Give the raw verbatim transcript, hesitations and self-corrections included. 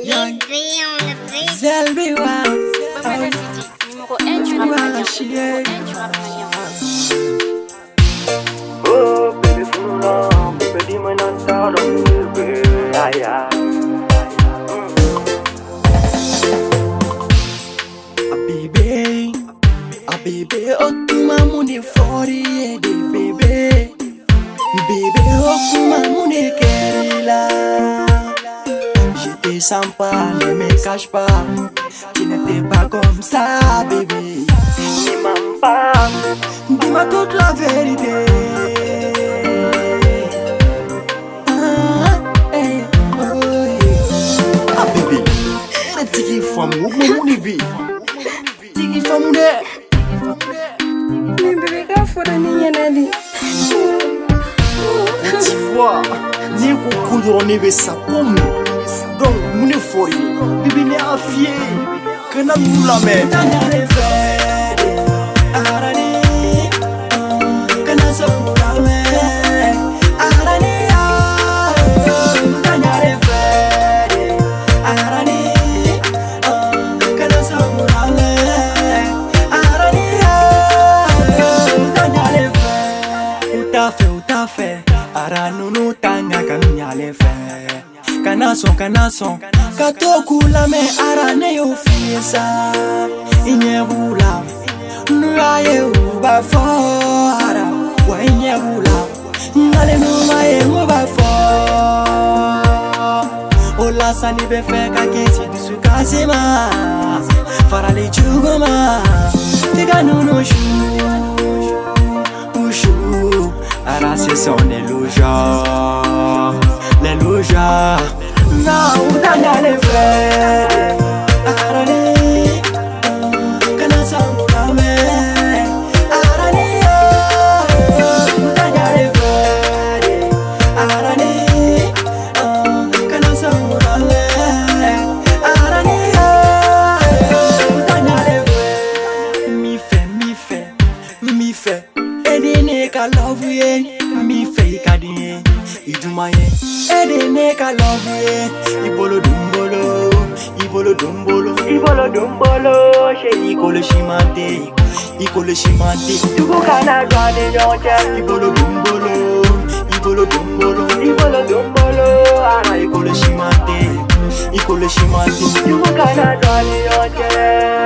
Young Zelby Wow Numéro un, tu vas chier. Oh, baby, full on, baby, dis-moi non, ça dans le bébé, aïe, aïe. Baby, a baby, oh tu mamuni fuori di baby, baby, oh tu mamuni kerila. J'étais sympa, ne me cache pas, tu n'étais pas comme ça, baby. Dis-moi pas, dis-moi toute la vérité. Ah, hey, oh, yeah. Ah, baby, elle tiki femme, où mamuni bi? Tiki femme, Mais bébé, quand faut donner une année. tu vois, ni beaucoup de nebe sa pomme. Donc, mon effort, bibi ne a fié, que n'a nous la met. Tanyale fede, arani, que n'a sa moulame, arani, tanyale fede, arani, que n'a sa moulame, arani, tanyale fede. Ou ta fait, ou ta fait, aranu no tanya kanu nyale fede. Kanason, kanason, katokula me arane yo fiesa. Inyebula, nuaye uba fora. Wa inyebula, ngale nuaye uba fora. Ola sani befe kakesi disukasima. Farale chugoma, tiga nuno shu, ushu. Arase son eluja. Aleluia, não dá le fede, arani, kana samurame, arani, dá le fede, arani, kana samurame, arani, dá le fede. Mi fe, mi fe, mi fe, edine ka love ye, mi fe kadie, idumaye. Ede neka love ye, ibolo dumbolo, ibolo dumbolo, ibolo dumbolo, she ikole shimante, ikole shimante, tuko kana gade yonje, ibolo dumbolo, ibolo dumbolo, ibolo dumbolo, ah ikole shimante, ikole shimante, tuko kana gade yonje.